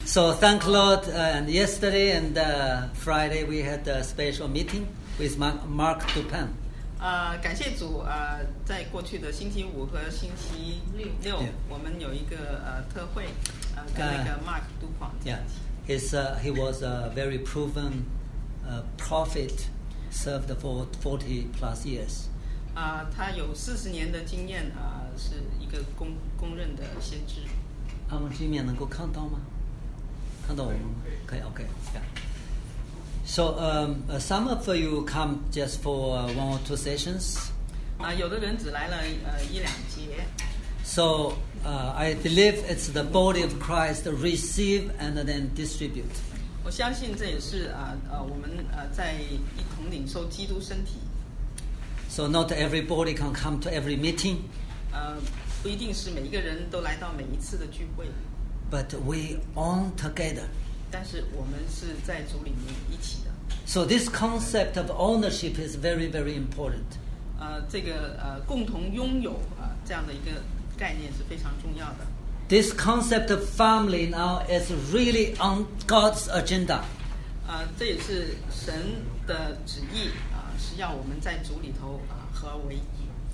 So thank Lord, and yesterday and Friday we had a special meeting with Mark Dupin. 感谢主在过去的星期五和星期六，我们有一个特会，跟那个 Mark Dupin。 Yeah, he was a very proven prophet, served for 40 plus years. 他有40年的经验，是一个公认的先知。 他们这面能够看到吗？看到我们吗？可以 ，OK， yeah. So some of you come just for 1 or 2 sessions. 有的人只来了1-2节。 So I believe it's the body of Christ receive and then distribute. 我相信这也是我们在一同领受基督身体。 So not everybody can come to every meeting. 不一定是每一个人都来到每一次的聚会。 But we own together. 但是我们是在主里面一起的。 So this concept of ownership is very, very important. 这个共同拥有这样的一个概念是非常重要的。 This concept of family now is really on God's agenda. 这也是神的旨意是要我们在主里头合为一。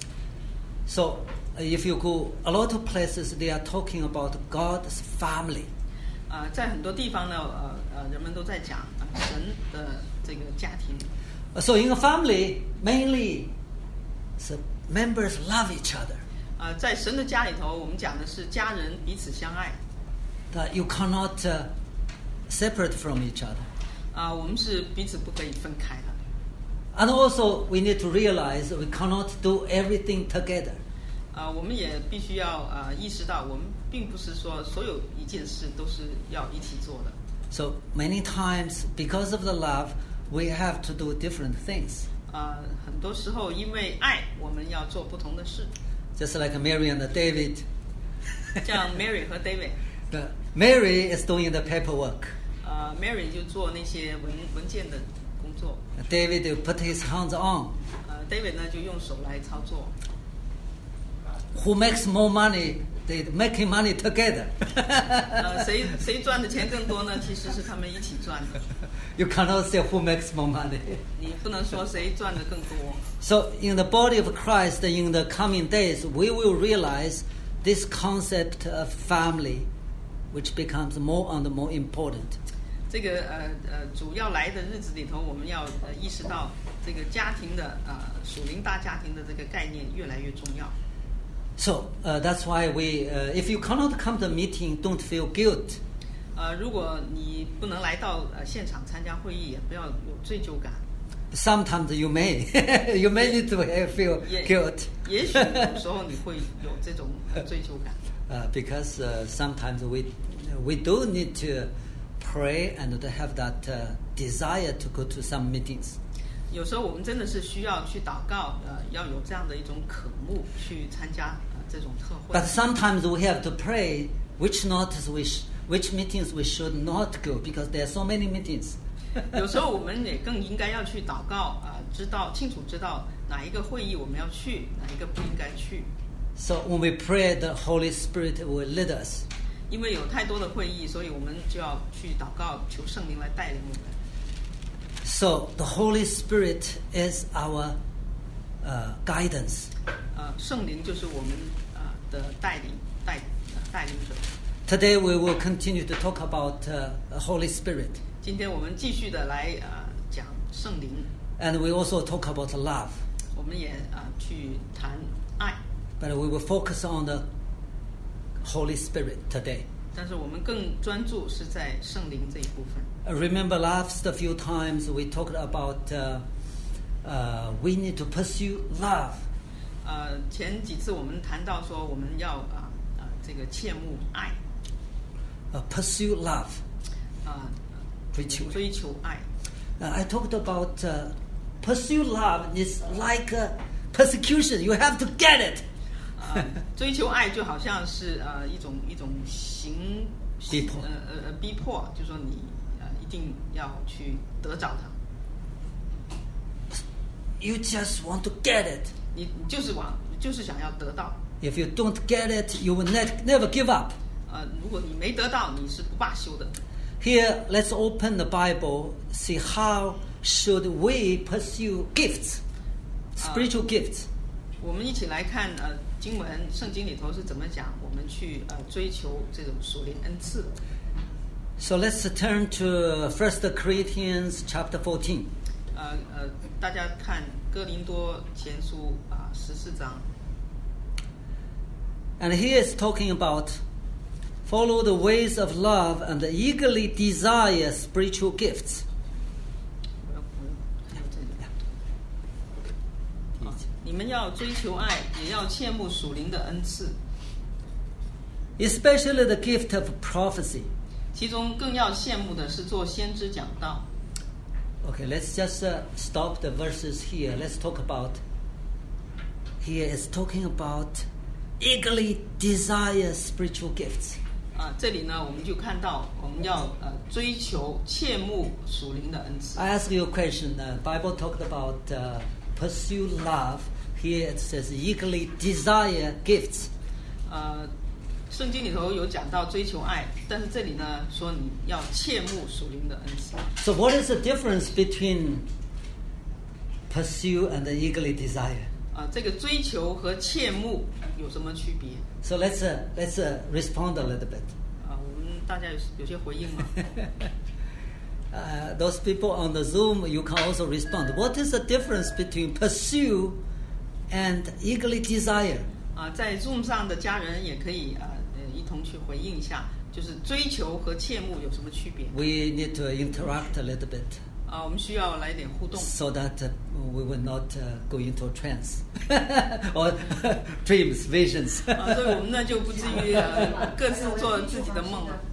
So if you go a lot of places, they are talking about God's family. 在很多地方呢，人们都在讲神的这个家庭。 So in a family, mainly, so members love each other. 在神的家里头，我们讲的是家人彼此相爱。 That you cannot separate from each other. 我们是彼此不可以分开的。 And also, we need to realize we cannot do everything together. 我们也必须要意识到，我们并不是说所有一件事都是要一起做的。 So many times, because of the love, we have to do different things. 很多时候因为爱，我们要做不同的事。 Just like Mary and David. 像 Mary 和 David. Mary is doing the paperwork. Mary 就做那些文件的工作。 David put his hands on. David 呢就用手来操作。 Who makes more money? They making money together. 谁赚的钱更多呢？其实是他们一起赚的。 You cannot say who makes more money. 你不能说谁赚的更多。 So in the body of Christ, in the coming days, we will realize this concept of family, which becomes more and more important. 这个主要来的日子里头，我们要意识到这个家庭的属灵大家庭的这个概念越来越重要。 So that's why we, if you cannot come to a meeting, don't feel guilt. 如果你不能来到现场参加会议，也不要有罪疚感。 Sometimes you may, you may need to feel guilt. 也许有时候你会有这种罪疚感。 Because sometimes we do need to pray and to have that desire to go to some meetings. 有时候我们真的是需要去祷告，要有这样的一种渴慕去参加这种特会。 But sometimes we have to pray which meetings we should not go because there are so many meetings. 有时候我们也更应该要去祷告清楚知道哪一个会议我们要去，哪一个不应该去。 So when we pray, the Holy Spirit will lead us. 因为有太多的会议，所以我们就要去祷告，求圣灵来带领我们。 So the Holy Spirit is our guidance. 圣灵就是我们的带领者。 Today we will continue to talk about Holy Spirit. 今天我们继续的来讲圣灵。 And we also talk about love. 我们也去谈爱。 But we will focus on the Holy Spirit today. 但是我们更专注是在圣灵这一部分。 Remember last few times we talked about we need to pursue love. 前几次我们谈到说我们要这个切慕爱。 Pursue love. 追求爱。 I talked about pursue love is like persecution. You have to get it. 追求爱就好像是一种逼迫，就说你一定要去得着它。 You just want to get it. 你就是想要得到。 If you don't get it, you will never give up. 如果你没得到，你是不罢休的。 Here, let's open the Bible, see how should we pursue gifts, spiritual gifts. 我们一起来看经文，圣经里头是怎么讲我们去追求这种属灵恩赐的。 So let's turn to 1 Corinthians chapter 14. 大家看哥林多前书14章。 And here it's talking about follow the ways of love and eagerly desire spiritual gifts. 你们要追求爱，也要切慕属灵的恩赐， Especially the gift of prophecy. 其中更要羡慕的是做先知讲道。 Okay, let's just stop the verses here. Let's talk about. Here it's talking about eagerly desire spiritual gifts. 这里呢，我们就看到我们要追求切慕属灵的恩赐。 I ask you a question. Bible talked about pursue love. Here it says eagerly desire gifts. 圣经里头有讲到追求爱，但是这里呢说你要切慕属灵的恩赐。 So what is the difference between pursue and eagerly desire? 这个追求和切慕有什么区别？ So let's respond a little bit. 我们大家有些回应吗？ Those people on the Zoom, you can also respond. What is the difference between pursue and eagerly desire? 在 Zoom 上的家人也可以一同去回应一下，就是追求和切慕有什么区别？ We need to interact a little bit. 我们需要来点互动 So that we will not go into a trance or dreams, visions. 所以我们呢就不至于各自做自己的梦了。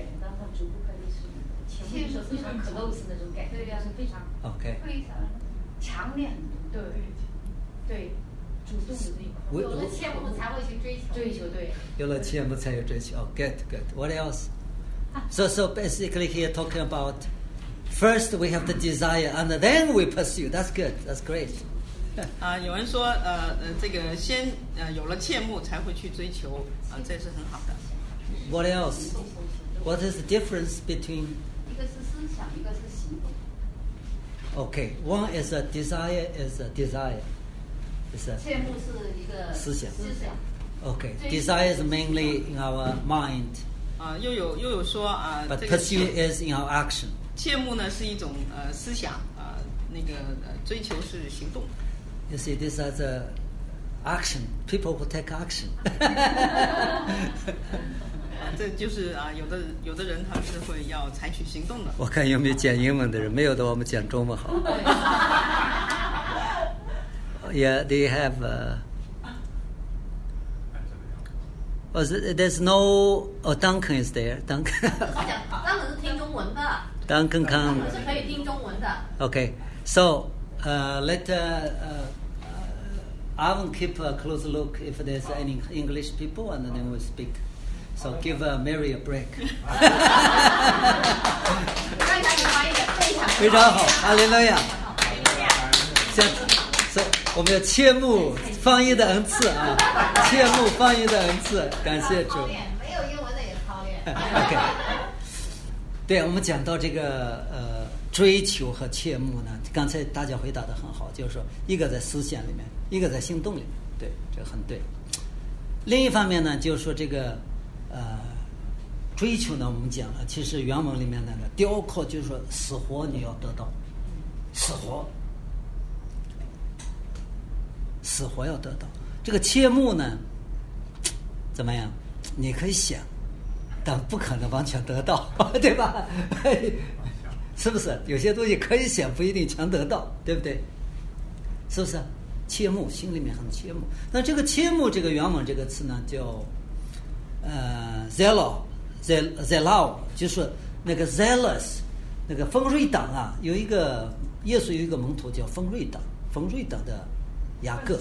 牵手非常 close 那种感觉，对，是非常 Okay. 非常强烈，对，主动的这一块。 有了切慕才会去追求， 对。 有了切慕才有追求。Oh, good. What else? So basically here talking about first we have the desire and then we pursue. That's good. That's great. 有人说这个先有了切慕才会去追求这是很好的。 What else? What is the difference between? 一个是思想，一个是行动。 Okay, one is a desire, is a desire. 切慕是一个思想。 Okay, 追求 desire is mainly in our mind, 又有说 but 这个 pursue is in our action. 切慕呢是一种思想那个追求是行动。 You see, this is a action. People who take action. 这就是有的人他是会要采取行动的。 我看有没有讲英文的人，没有的我们讲中文好。Yeah, they have. There's no. Oh, Duncan is there. Duncan. 他讲当然是听中文的， Duncan 他 can. 们是可以听中文的。 Okay, so let Ivan keep a close look if there's any English people, and then we'll speak. So give Mary a break. 刚才你翻译的非常好，哈利路亚。我们要切慕方言的恩赐啊，切慕方言的恩赐，感谢主。 没有英文的也操练。 OK， 对，我们讲到这个追求和切慕呢，刚才大家回答的很好，就是说一个在思想里面，一个在行动里面，对，这个很对。另一方面呢，就是说这个追求呢，我们讲了，其实原文里面那个雕刻就是说死活你要得到，死活要得到。这个切慕呢，怎么样？你可以想，但不可能完全得到，对吧？是不是？有些东西可以想，不一定全得到，对不对？是不是？切慕，心里面很切慕。那这个切慕，这个原文这个词呢，叫zealous，就是那个 zealous， 那个锋锐党啊，耶稣有一个门徒叫锋锐党的雅各。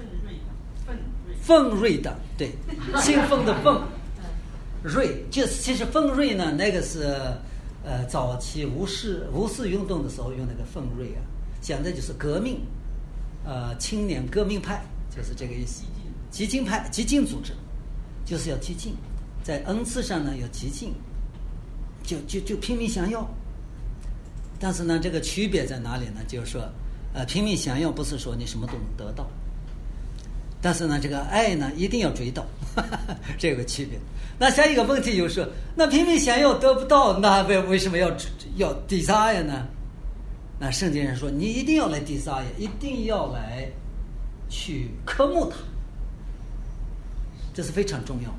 锋锐党，对，兴奋的锋，锐，就是其实锋锐呢，那个是早期五四运动的时候用那个锋锐啊，讲的就是革命，青年革命派就是这个意思，激进派，激进组织，就是要激进， 在恩赐上呢有激进，就拼命想要。但是呢，这个区别在哪里呢？就是说，拼命想要不是说你什么都能得到，但是呢，这个爱呢一定要追到，这个区别。那下一个问题就是说，那拼命想要得不到，那为什么要 desire 呢？那圣经上说，你一定要来 desire， 一定要来去渴慕它，这是非常重要。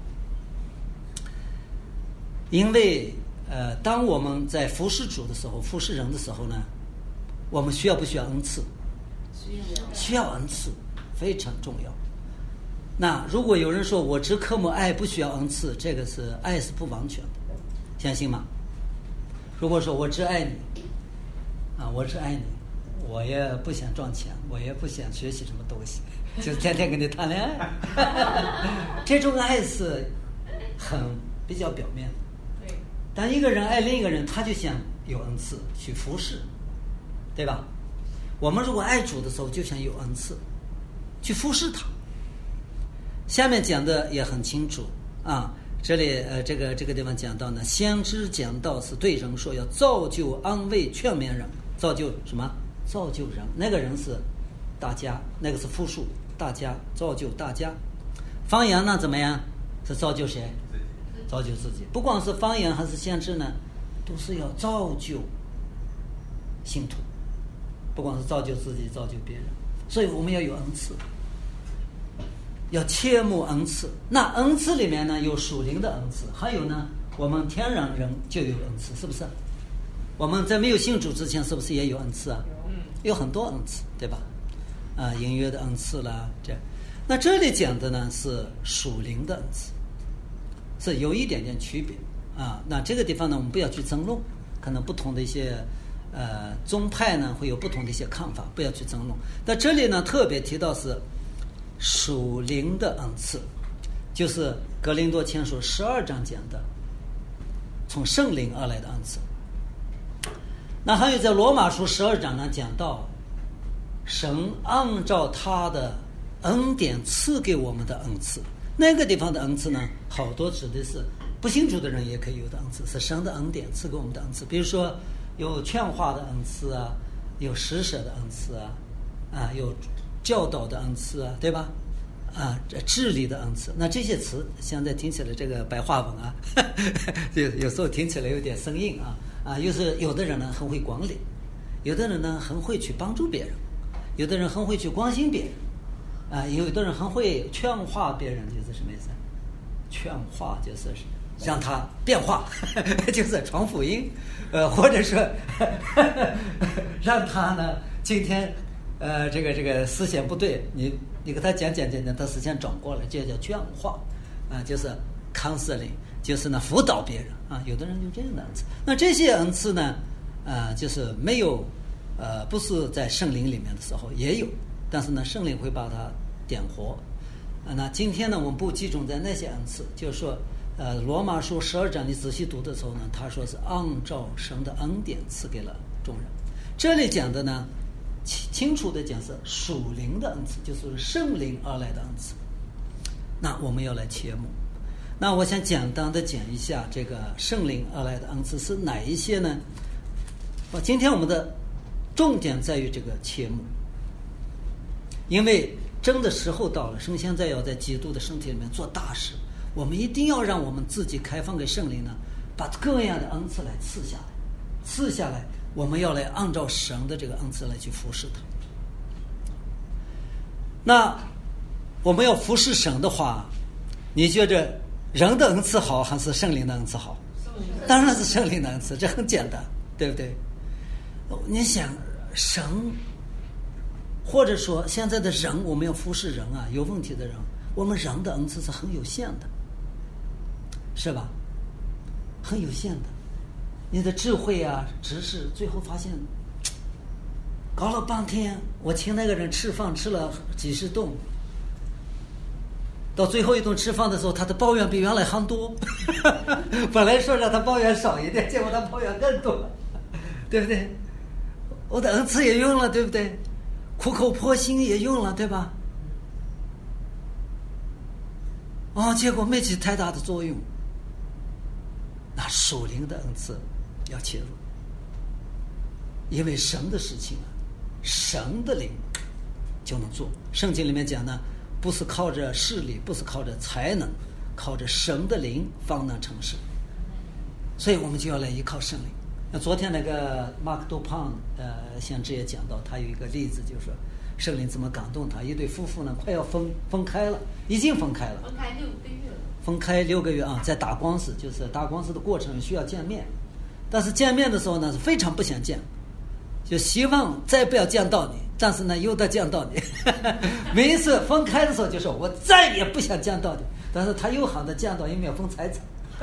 因为当我们在服侍主的时候，服侍人的时候呢，我们需要不需要恩赐？需要恩赐，非常重要。那如果有人说我只渴慕爱，不需要恩赐，这个是爱是不完全的，相信吗？如果说我只爱你啊，我只爱你，我也不想赚钱，我也不想学习什么东西，就是天天跟你谈恋爱，这种爱是很比较表面的。当一个人爱另一个人，他就想有恩赐去服侍，对吧？我们如果爱主的时候，就想有恩赐去服侍他。下面讲的也很清楚啊，这里这个地方讲到呢，先知讲道是对人说，要造就、安慰、劝勉人。造就什么？造就人，那个人是大家，那个是复数，大家，造就大家。方言呢怎么样？是造就谁？造就自己。不光是方言还是先知呢，都是要造就信徒，不光是造就自己，造就别人。所以我们要有恩赐，要切慕恩赐。那恩赐里面呢，有属灵的恩赐，还有呢，我们天然人就有恩赐，是不是？我们在没有信主之前，是不是也有恩赐啊？有很多恩赐，对吧？音乐的恩赐啦，那这里讲的呢是属灵的恩赐，是有一点点区别啊。那这个地方呢，我们不要去争论，可能不同的一些宗派呢会有不同的一些看法，不要去争论。那这里呢特别提到是属灵的恩赐，就是哥林多前书12章讲的从圣灵而来的恩赐。那还有在罗马书12章呢讲到神按照他的恩典赐给我们的恩赐，那个地方的恩赐呢，好多指的是不信主的人也可以有的恩赐，是神的恩典赐给我们的恩赐。比如说有劝化的恩赐啊，有施舍的恩赐啊，有教导的恩赐啊，对吧？治理的恩赐。那这些词现在听起来这个白话文啊，有时候听起来有点生硬啊，有的人呢很会管理，有的人呢很会去帮助别人，有的人很会去关心别人，有的人很会劝化别人，就是什么意思？劝化就是让他变化，就是传福音，或者说让他呢今天这个思想不对，你给他讲，他思想转过来，这叫劝化就是 counseling， 就是呢辅导别人有的人就这样的恩赐。那这些恩赐呢就是没有不是在圣灵里面的时候也有，但是呢圣灵会把它点活。那今天呢我们不集中在那些恩赐，就是说罗马书12章你仔细读的时候呢，他说是按照神的恩典赐给了众人。这里讲的呢清楚的讲是属灵的恩赐，就是圣灵而来的恩赐。那我们要来切慕。那我想简单的讲一下这个圣灵而来的恩赐是哪一些呢？今天我们的重点在于这个切慕，因为真的时候到了，神现在要在基督的身体里面做大事，我们一定要让我们自己开放给圣灵呢，把各样的恩赐来赐下来，我们要来按照神的这个恩赐来去服侍他。那我们要服侍神的话，你觉得人的恩赐好还是圣灵的恩赐好？当然是圣灵的恩赐，这很简单，对不对？你想神，或者说现在的人，我们要服侍人有问题的人，我们人的恩赐是很有限的，是吧？很有限的，你的智慧知识，最后发现搞了半天，我请那个人吃饭吃了几十顿，到最后一顿吃饭的时候，他的抱怨比原来还多。本来说让他抱怨少一点，结果他抱怨更多，对不对？我的恩赐也用了，对不对？苦口婆心也用了，对吧？结果没起太大的作用。 那属灵的恩赐要切入，因为神的事情啊，神的灵就能做。圣经里面讲呢，不是靠着势力，不是靠着才能，靠着神的灵方能成事。所以我们就要来依靠圣灵。那昨天那个马克多胖先知也讲到，他有一个例子，就是说圣灵怎么感动他。一对夫妇呢，快要分开了，已经分开了， 分开6个月了。 分开6个月啊，在打官司，就是打官司的过程需要见面，但是见面的时候呢，是非常不想见，就希望再不要见到你，但是呢又得见到你。每一次分开的时候就说我再也不想见到你，但是他又喊他见到，因为要分财产。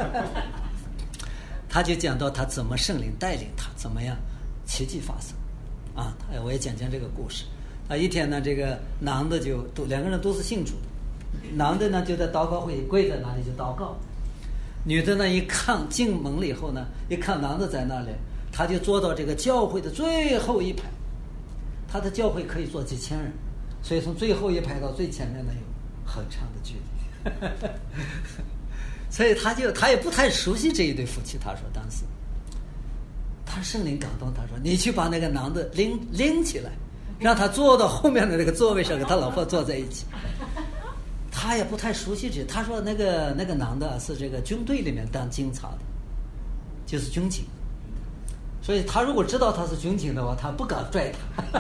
他就讲到他怎么圣灵带领他，怎么样奇迹发生啊！我也讲这个故事。一天呢，这个男的就2个人都是信主的，男的呢就在祷告会跪在那里就祷告，女的呢一看进门了以后呢，一看男的在那里，他就坐到这个教会的最后一排。他的教会可以坐几千人，所以从最后一排到最前面呢有很长的距离。所以他也不太熟悉这一对夫妻。他说当时他圣灵感动，他说你去把那个男的拎起来，让他坐到后面的那个座位上，跟他老婆坐在一起。他也不太熟悉这。他说那个男的是这个军队里面当警察的，就是军警，所以他如果知道他是军警的话，他不敢拽他。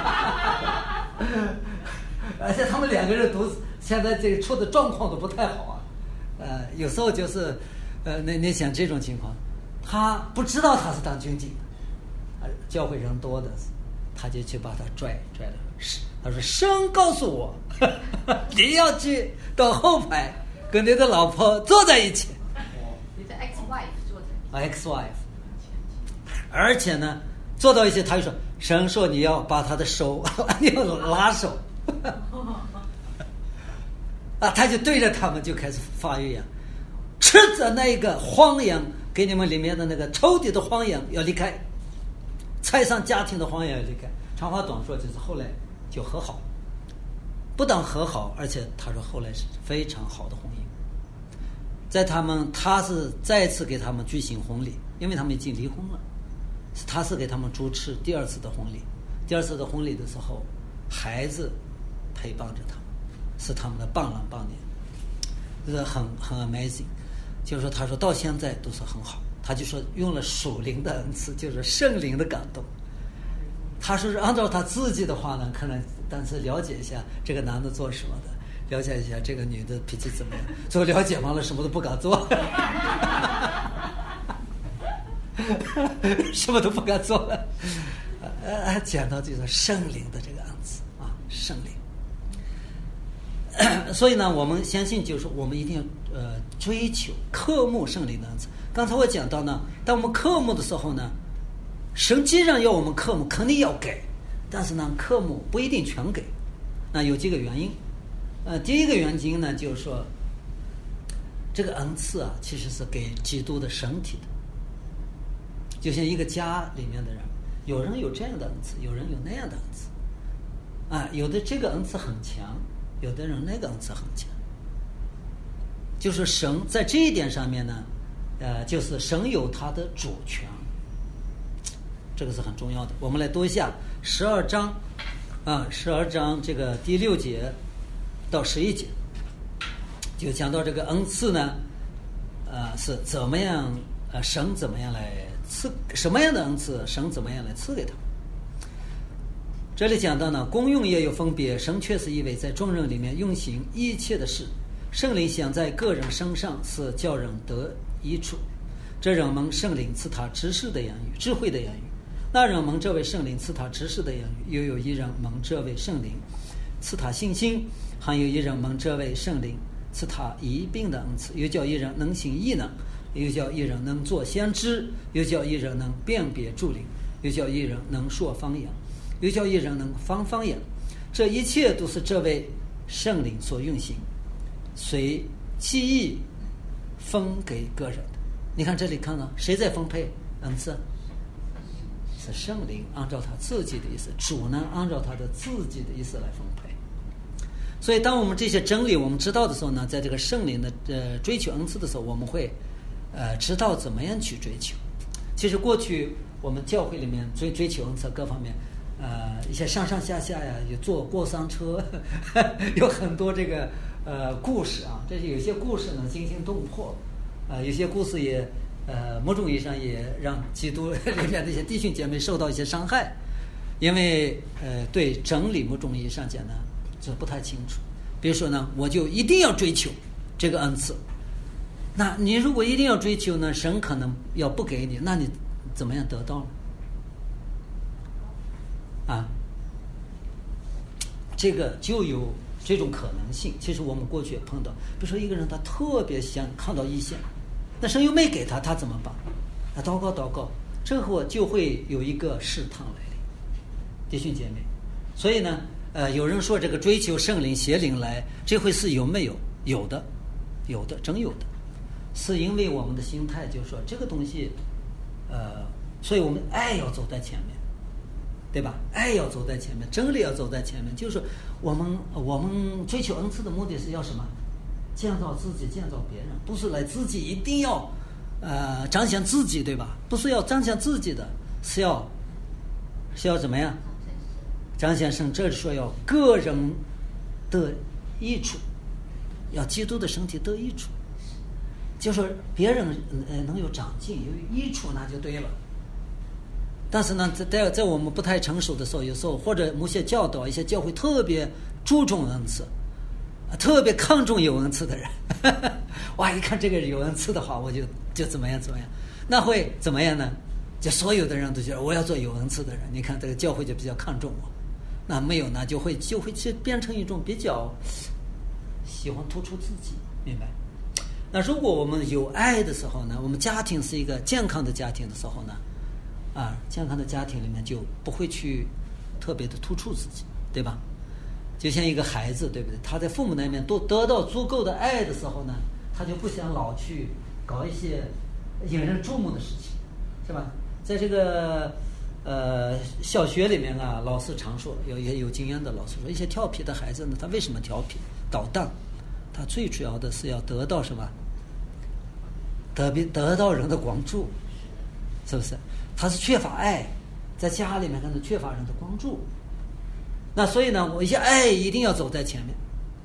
而且他们2个人都现在这个出的状况都不太好啊。有时候就是你想这种情况，他不知道他是当军警的，教会人多的，他就去把他拽了。他说神告诉我，你要去到后排跟你的老婆坐在一起。 你的 ex-wife 坐在 ex-wife， 而且呢坐到一起，他就说神说你要把他的手，你要拉手。他就对着他们就开始发预言，吃着那个荒羊给你们里面的那个仇敌的荒羊要离开，拆散家庭的荒羊要离开。长话短说，就是后来就和好，不但和好，而且他说后来是非常好的婚姻。在他是再次给他们举行婚礼，因为他们已经离婚了，他是给他们主持第2次的婚礼。第2次的婚礼的时候，孩子陪伴着他们，是他们的伴郎伴娘，这是很 amazing。就是说他说到现在都是很好。他就说用了属灵的恩赐，就是圣灵的感动。他说是按照他自己的话呢，可能但是了解一下这个男的做什么的，了解一下这个女的脾气怎么样，最后了解完了什么都不敢做。什么都不敢做了。讲到这个圣灵的这个恩赐啊，圣灵。所以呢，我们相信就是我们一定要追求渴慕圣灵的恩赐。刚才我讲到呢，当我们渴慕的时候呢，神既然要我们渴慕，肯定要给，但是呢，渴慕不一定全给。那有几个原因。第一个原因呢，就是说这个恩赐啊，其实是给基督的身体的。就像一个家里面的人，有人有这样的恩赐，有人有那样的恩赐。有的这个恩赐很强，有的人那个恩赐很强。就是神在这一点上面呢，就是神有他的主权，这个是很重要的。我们来读一下12章，12章这个第6节到11节，就讲到这个恩赐呢，是怎么样，神怎么样来赐什么样的恩赐，神怎么样来赐给他。这里讲到呢，功用也有分别，神却是一位在众人里面运行一切的事。圣灵想在个人身上，是叫人得益处。这人蒙圣灵赐他知识的言语，智慧的言语；那人蒙这位圣灵赐他知识的言语。又有一人蒙这位圣灵赐他信心，还有一人蒙这位圣灵赐他医病的恩赐。又叫一人能行异能，又叫一人能做先知，又叫一人能辨别诸灵，又叫一人能说方言，又叫一人能方方言。这一切都是这位圣灵所运行，随其意分给个人的。你看这里看到谁在分配恩赐？是圣灵按照他自己的意思，主呢按照他的自己的意思来分配。所以当我们这些真理我们知道的时候呢，在这个圣灵的追求恩赐的时候，我们会知道怎么样去追求。其实过去我们教会里面追求恩赐各方面，一些上下呀，有坐过山车，有很多这个故事啊。这有些故事呢惊心动魄，有些故事也某种意义上也让基督里面的一些弟兄姐妹受到一些伤害，因为对真理某种意义上讲呢这不太清楚。比如说呢，我就一定要追求这个恩赐，那你如果一定要追求呢，神可能要不给你，那你怎么样得到呢？啊，这个就有这种可能性。其实我们过去也碰到，比如说一个人他特别想看到异象，那神又没给他，他怎么办？他祷告，这会就会有一个试探来临，弟兄姐妹。所以呢，有人说这个追求圣灵邪灵来，这回是有没有？有的，真有的。是因为我们的心态就是说这个东西，所以我们爱要走在前面，对吧？爱要走在前面，真理要走在前面。就是我们追求恩赐的目的是要什么？建造自己，建造别人，不是来自己一定要彰显自己，对吧？不是要彰显自己的，是要怎么样？彰显神，这是说要个人得益处，要基督的身体得益处。就说别人能有长进有益处，那就对了。但是呢，在我们不太成熟的时候，有时候或者某些教导一些教会特别注重恩赐，特别看重有恩赐的人，哇，一看这个有恩赐的话，我就怎么样，那会怎么样呢？就所有的人都觉得我要做有恩赐的人。你看这个教会就比较看重我，那没有呢，就会变成一种比较喜欢突出自己，明白？那如果我们有爱的时候呢，我们家庭是一个健康的家庭的时候呢，健康的家庭里面就不会去特别的突出自己，对吧？就像一个孩子，对不对？他在父母那边都得到足够的爱的时候呢，他就不想老去搞一些引人注目的事情，是吧？在这个小学里面啊，老师常说，有经验的老师说，一些调皮的孩子呢，他为什么调皮捣蛋？他最主要的是要得到什么？得到人的关注，是不是？他是缺乏爱，在家里面可能缺乏人的关注。那所以呢，我一些爱一定要走在前面，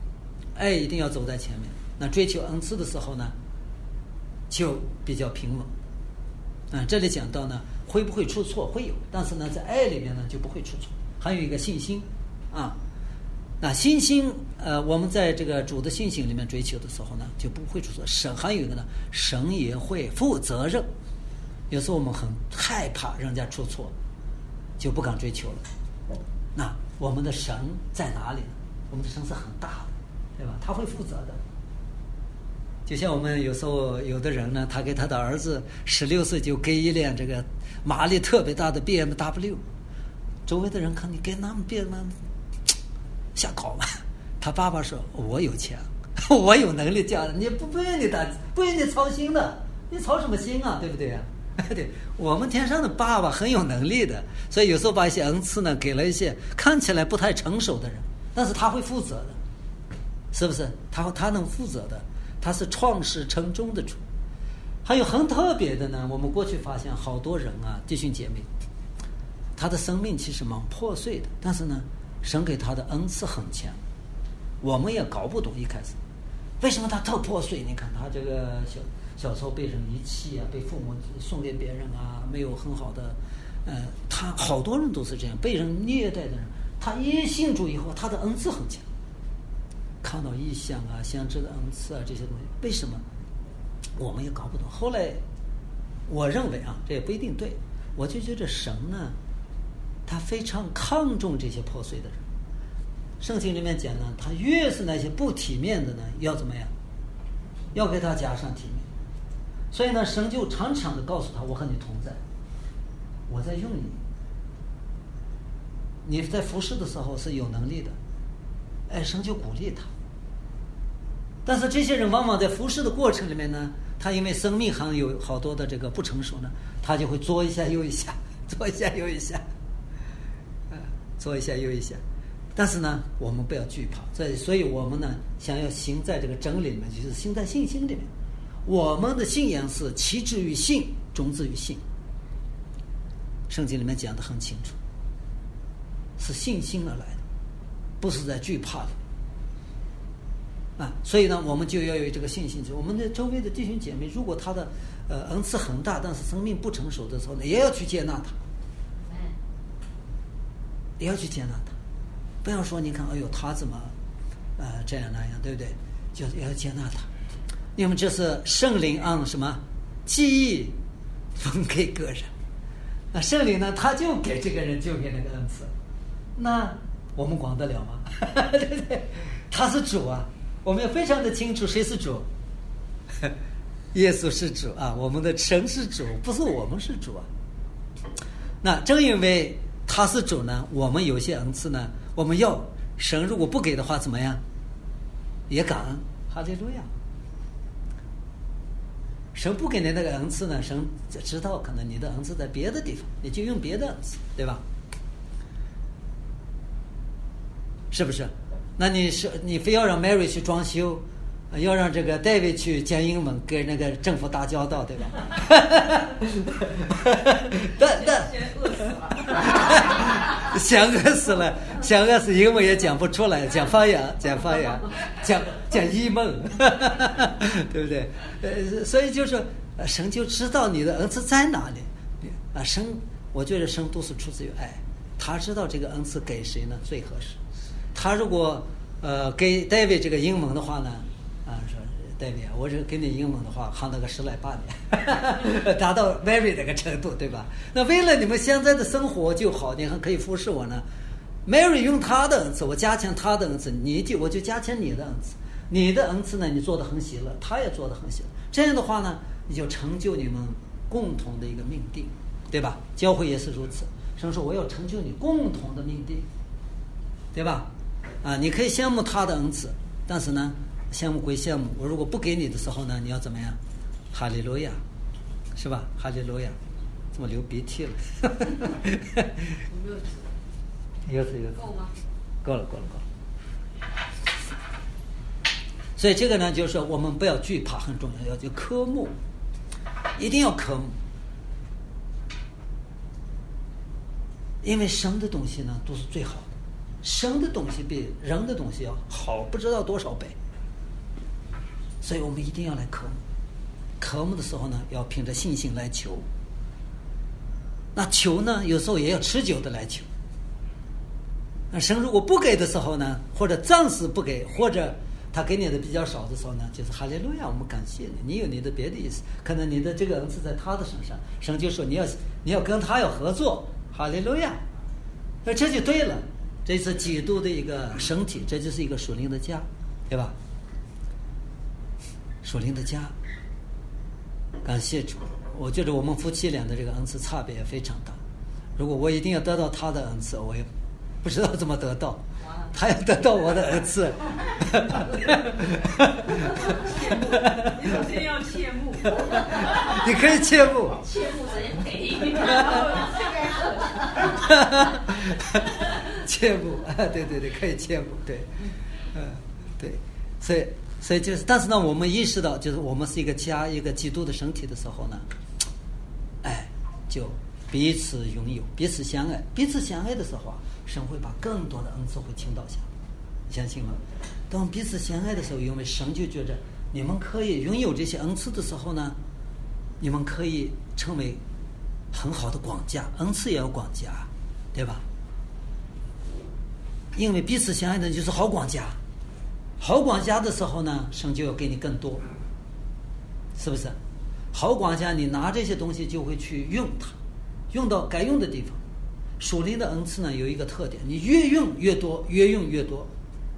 那追求恩赐的时候呢，就比较平稳。这里讲到呢，会不会出错？会有，但是呢，在爱里面呢就不会出错。还有一个信心啊。那信心，我们在这个主的信心里面追求的时候呢，就不会出错。神还有一个呢，神也会负责任。有时候我们很害怕人家出错，就不敢追求了。那我们的神在哪里呢？我们的神是很大的，对吧？他会负责的。就像我们有时候有的人呢，他给他的儿子16岁就给一辆这个马力特别大的 BMW， 周围的人看你给那么瞎搞嘛。他爸爸说：“我有钱，我有能力教，你不愿意操心的，你操什么心啊？对不对啊？”对，我们天上的爸爸很有能力的，所以有时候把一些恩赐呢给了一些看起来不太成熟的人，但是他会负责的，是不是？他能负责的，他是创始成终的主。还有很特别的呢，我们过去发现好多人啊，弟兄姐妹，他的生命其实蛮破碎的，但是呢，神给他的恩赐很强，我们也搞不懂一开始为什么他特破碎。你看他这个小时候被人遗弃啊，被父母送给别人啊，没有很好的，他好多人都是这样，被人虐待的人，他一信主以后，他的恩赐很强，看到异象啊、先知的恩赐啊这些东西，为什么我们也搞不懂？后来我认为啊，这也不一定对，我就觉得神呢，他非常看重这些破碎的人。圣经里面讲呢，他越是那些不体面的呢，要怎么样？要给他加上体面。所以呢，神就常常的告诉他：“我和你同在，我在用你。你在服侍的时候是有能力的。”神就鼓励他。但是这些人往往在服侍的过程里面呢，他因为生命还有好多的这个不成熟呢，他就会左一下右一下，左一下右一下，左一下右一下。但是呢，我们不要惧怕，所以我们呢，想要行在这个真理里面，就是行在信心里面。 我们的信仰是起之于信，终之于信。圣经里面讲得很清楚，是信心而来的，不是在惧怕的啊。所以呢，我们就要有这个信心。我们的周围的弟兄姐妹，如果他的恩赐很大，但是生命不成熟的时候呢，也要去接纳他，也要去接纳他。不要说你看，哎呦，他怎么这样那样，对不对？就要接纳他，因为这是圣灵按什么记忆分给个人。那圣灵呢，他就给这个人就给那个恩赐，那我们管得了吗？对不对？他是主啊，我们要非常的清楚谁是主。耶稣是主啊，我们的神是主，不是我们是主啊。那正因为他是主呢，我们有些恩赐呢，我们要神如果不给的话怎么样？也感恩，哈利路亚。神不给你那个恩赐呢，神知道可能你的恩赐在别的地方，你就用别的恩赐，对吧？是不是？那你非要让 Mary 去装修，要让这个 David 去讲英文，跟那个政府打交道，对吧？想饿死了，想饿死，英文也讲不出来，讲方言，讲译梦，对不对？所以就是神就知道你的恩赐在哪里啊。神，我觉得神都是出自于爱，他知道这个恩赐给谁呢最合适。他如果给 David 这个英文的话呢，说 David， 我这给你英文的话，还那个10来8年，达到 Mary 那个程度，对吧？那为了你们现在的生活就好，你还可以服侍我呢。Mary 用他的恩赐，我加强他的恩赐，我就加强你的恩赐。你的恩赐呢，你做得很喜乐，他也做得很喜乐。这样的话呢，你就成就你们共同的一个命定，对吧？教会也是如此。神说我要成就你共同的命定，对吧？啊，你可以羡慕他的恩赐，但是呢，羡慕归羡慕，我如果不给你的时候呢，你要怎么样？哈利路亚，是吧？哈利路亚，怎么流鼻涕了？有次够吗？ 够了。所以这个呢，就是说我们不要惧怕，很重要，要科目，一定要科目，因为神的东西呢都是最好的，神的东西比人的东西要好不知道多少倍，所以我们一定要来科目。科目的时候呢，要凭着信心来求。那求呢，有时候也要持久的来求。那神如果不给的时候呢，或者暂时不给，或者他给你的比较少的时候呢，就是哈利路亚，我们感谢你，你有你的别的意思，可能你的这个恩赐在他的身上，神就说你要跟他要合作，哈利路亚，那这就对了，这是基督的一个身体，这就是一个属灵的家，对吧？属灵的家，感谢主。我觉得我们夫妻俩的这个恩赐差别也非常大，如果我一定要得到他的恩赐，我也不知道怎么得到，他要得到我的恩赐。 你首先要切慕， 你可以切慕， 切慕神给你， 切慕，对，可以切慕，对，对，所以就是，但是呢，我们意识到，就是我们是一个家，一个基督的身体的时候呢，就彼此拥有，彼此相爱，彼此相爱的时候啊，神会把更多的恩赐会倾倒下来，你相信吗？当彼此相爱的时候，因为神就觉着你们可以拥有这些恩赐的时候呢，你们可以成为很好的管家，恩赐也要管家，对吧？因为彼此相爱的就是好管家，好管家的时候呢，神就要给你更多，是不是？好管家，你拿这些东西就会去用它，用到该用的地方。属灵的恩赐呢，有一个特点，你越用越多，越用越多。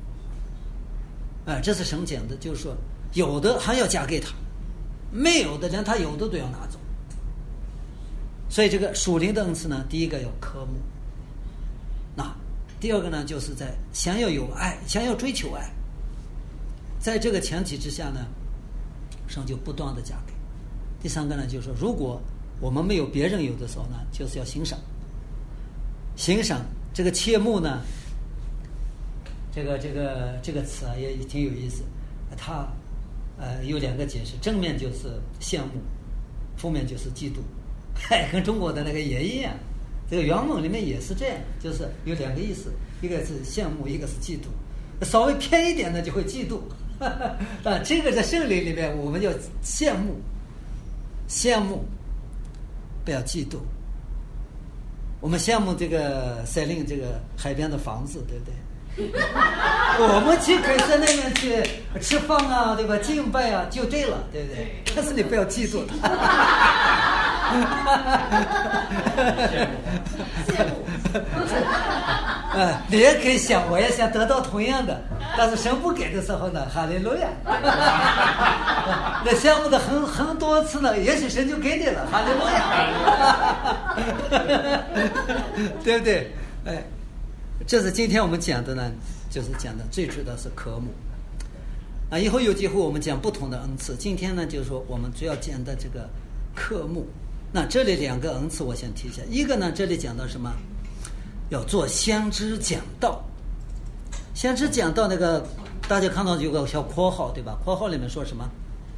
这是神讲的，就是说有的还要加给他，没有的连他有的都要拿走。所以这个属灵的恩赐呢，第一个要科目，那第二个呢，就是在想要有爱，想要追求爱，在这个前提之下呢，神就不断的加给。第三个呢，就是说如果我们没有别人有的时候呢，就是要欣赏这个切慕呢，这个词啊也挺有意思，它有2个解释，正面就是羡慕，负面就是嫉妒，跟中国的那个也一样。这个原文里面也是这样，就是有2个意思，一个是羡慕，一个是嫉妒。稍微偏一点的就会嫉妒，但这个在圣灵里面我们要羡慕，不要嫉妒。我们羡慕这个塞令这个海边的房子，对不对？我们去可以在那边去吃饭啊，对吧？敬拜啊，就对了，对不对？但是你不要嫉妒他。 羡慕。 你也可以想，我也想得到同样的，但是神不给的时候呢，哈利路亚。那羡慕的很多次呢，也许神就给你了，哈利路亚。对不对？这是今天我们讲的呢，就是讲的最主要是科目。以后有机会我们讲不同的恩赐。今天呢，就是说我们主要讲的这个科目。那这里2个恩赐我先提一下，一个呢，这里讲到什么？要做先知讲道。先知讲道那个大家看到有个小括号，对吧？括号里面说什么？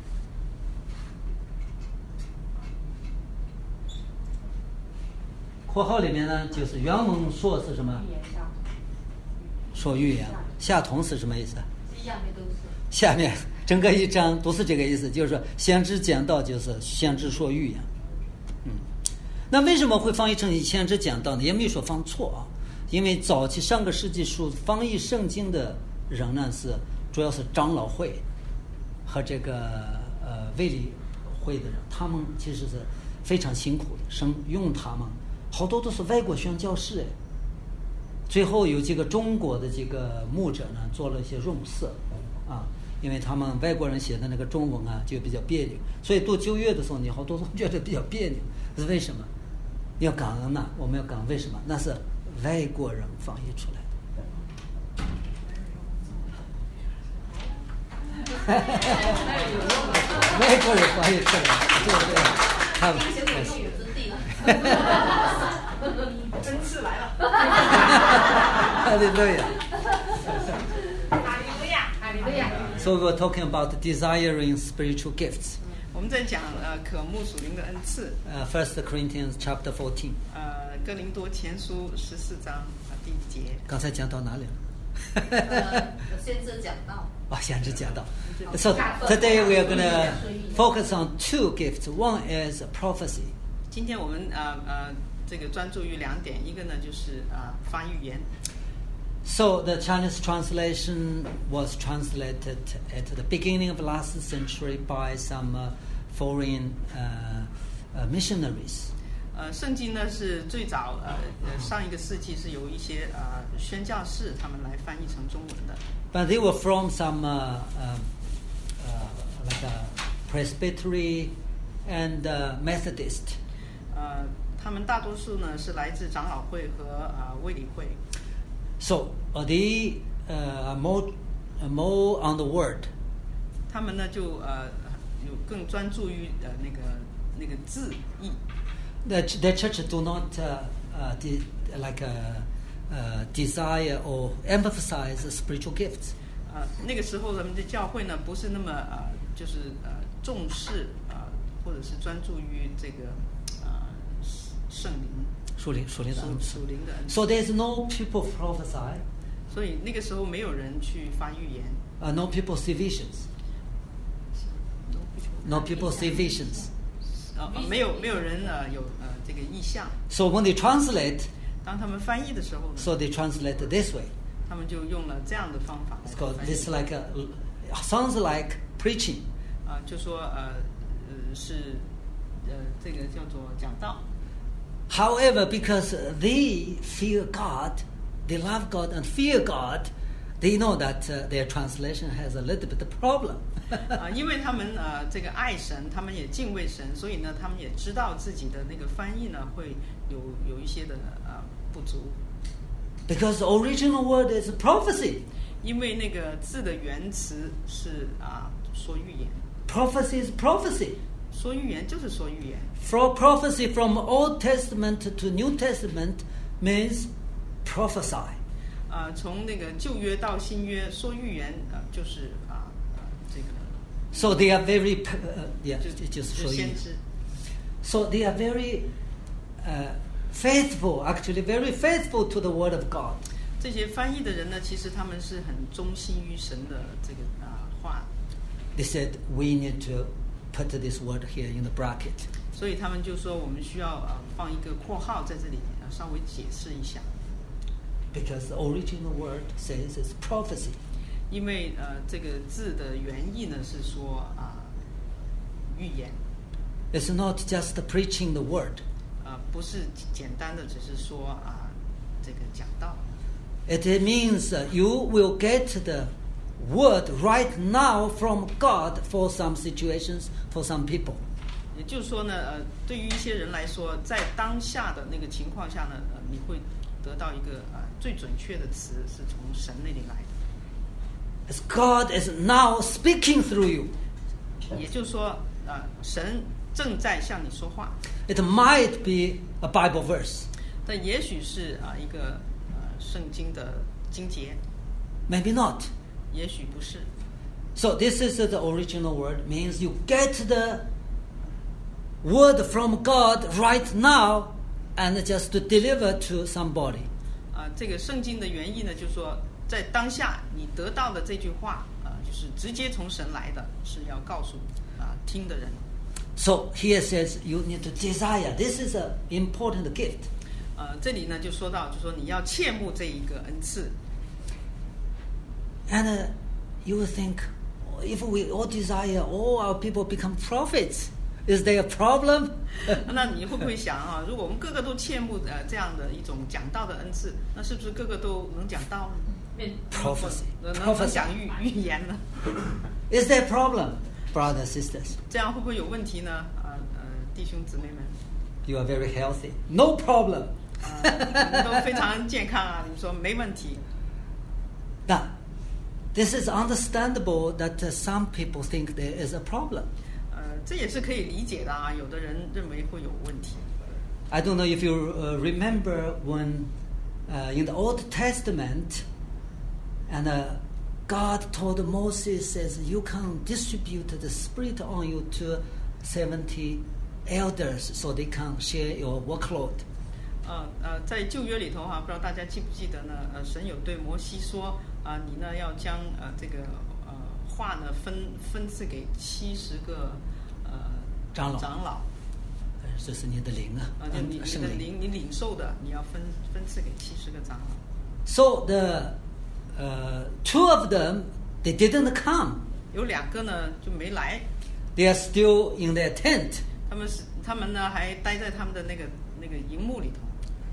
括号里面呢，就是原文说是什么？说预言。下同是什么意思？ 下面都是。 下面整个一章都是这个意思，就是说先知讲道就是先知说预言。那为什么会翻译成先知讲道呢？也没有说翻错啊，因为早期上个世纪翻译圣经的人呢，主要是长老会和这个卫理会的人，他们其实是非常辛苦的，神用他们，好多都是外国宣教士。最后有几个中国的这个牧者呢，做了一些润色啊，因为他们外国人写的那个中文啊就比较别扭，所以读旧约的时候，你好多都觉得比较别扭，是为什么？要感恩呢，我们要感恩，为什么？那是外国人翻译出来的。外国人翻译出来的，对不对？他们恩赐来了。 哈利路亚。 哈利路亚，哈利路亚。 So we're talking about desiring spiritual gifts. 我们在讲渴慕属灵的恩赐。 1 Corinthians chapter 14. 哥林多前书14章第1节。 刚才讲到哪里了？先知讲道。 先知讲道。So today we are going to focus on 2 gifts. One is prophecy. 今天我们这个专注于2点，一个呢就是发预言。 So the Chinese translation was translated at the beginning of last century by some foreign missionaries. 圣经呢是最早上一个世纪是由一些宣教士他们来翻译成中文的。 But they were from some like a Presbytery and Methodist. 他们大多数呢是来自长老会和卫理会。 So they more on the word. 他们呢就有更专注于那个字义。 The church do not desire or emphasize spiritual gifts. 那个时候咱们的教会呢不是那么就是重视或者是专注于这个圣灵。属灵的恩赐。 So there's no people prophesy. 所以那个时候没有人去发预言。 No people see visions. No people see visions. 没有人有这个意象。 So when they translate, 当他们翻译的时候呢 so they translate this way. 他们就用了这样的方法来翻译。 This sounds like preaching. 就说是这个叫做讲道。 However, because they fear God, they love God and fear God, they know that their translation has a little bit of problem. 因为他们这个爱神，他们也敬畏神，所以呢，他们也知道自己的那个翻译呢会有一些的不足。 Because the original word is prophecy. 因为那个字的原词是说预言。 Prophecy is prophecy. 说预言就是说预言。 From prophecy from Old Testament to New Testament means prophesy. 从那个旧约到新约说预言就是这个 So they are very, 就是先知。 So they are very faithful, actually very faithful to the Word of God. 这些翻译的人呢，其实他们是很忠心于神的这个话。 They said we need to put this word here in the bracket. 所以他们就说我们需要放一个括号在这里，稍微解释一下。 Because the original word says it's prophecy. 因为这个字的原意呢是说预言。 It's not just preaching the word. 不是简单的只是说这个讲道。 It means you will get the word right now from God for some situations, for some people. 也就是说呢，对于一些人来说，在当下的那个情况下呢，你会得到一个最准确的词是从神那里来的。 As God is now speaking through you. 也就是说，神正在向你说话。 It might be a Bible verse. 但也许是一个圣经的经节。 Maybe not. 也许不是。 So this is the original word. Means you get the word from God right now and just to deliver to somebody. 这个圣经的原意呢，就是说，在当下你得到的这句话，就是直接从神来的，是要告诉听的人。 So here says you need to desire. This is an important gift. 这里呢就说到，就说你要切慕这一个恩赐。 And you will think, if we all desire, all our people become prophets. Is there a problem? 那你会不会想如果我们个个都切慕这样的一种讲道的恩赐，那是不是个个都能讲道呢？ Prophecy. 能讲预言呢？ Is there a problem, brothers and sisters? 这样会不会有问题呢？弟兄姊妹们 You are very healthy. No problem. 你们都非常健康你们说没问题。 Now, this is understandable that some people think there is a problem. 这也是可以理解的有的人认为会有问题。 I don't know if you remember when in the Old Testament, and God told Moses, says, you can distribute the Spirit on you to 70 elders so they can share your workload. 在旧约里头不知道大家记不记得呢？神有对摩西说你呢要将这个话呢分赐给70个长老。 这是你的灵就你的灵，你领受的，你要分赐给70个长老。 So the two of them, they didn't come. 有2个呢就没来。 They are still in their tent. 他们呢还待在他们的那个营幕里头。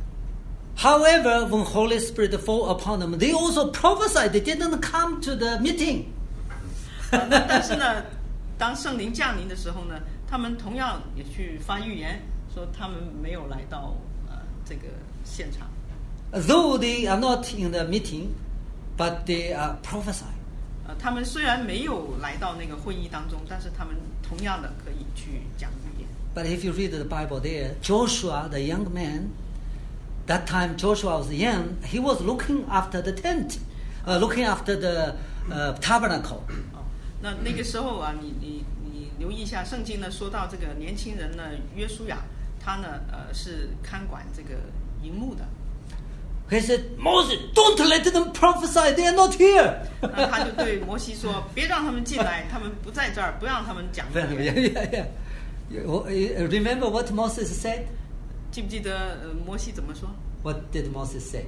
However, when Holy Spirit fall upon them, they also prophesied. They didn't come to the meeting. 但是呢，当圣灵降临的时候呢，他们同样也去发预言，说他们没有来到这个现场。 Though they are not in the meeting, but they are prophesying. 他们虽然没有来到那个会议当中，但是他们同样的可以去讲预言。 But if you read the Bible there, Joshua, the young man, that time Joshua was young, he was looking after the tent, looking after the tabernacle. 那个时候你留意一下，圣经呢说到这个年轻人呢，约书亚，他呢是看管这个营幕的。 He said, Moses, don't let them prophesy. They are not here. 他就对摩西说，别让他们进来，他们不在这儿，不让他们讲预言。 Remember what Moses said? 记不记得摩西怎么说？ What did Moses say?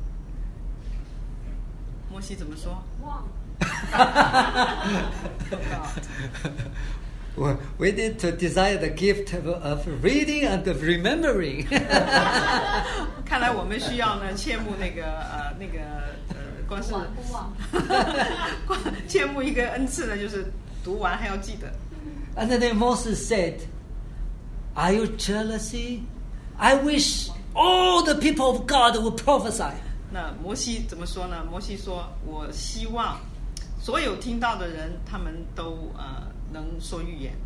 摩西怎么说？ 忘。 We need to desire the gift of reading and of remembering. 看来我们需要呢，切慕那个光是切慕一个恩赐呢，就是读完还要记得。 And then Moses said, "Are you jealousy? I wish all the people of God would prophesy." 那摩西怎么说呢？摩西说：“我希望所有听到的人，他们都能说预言。”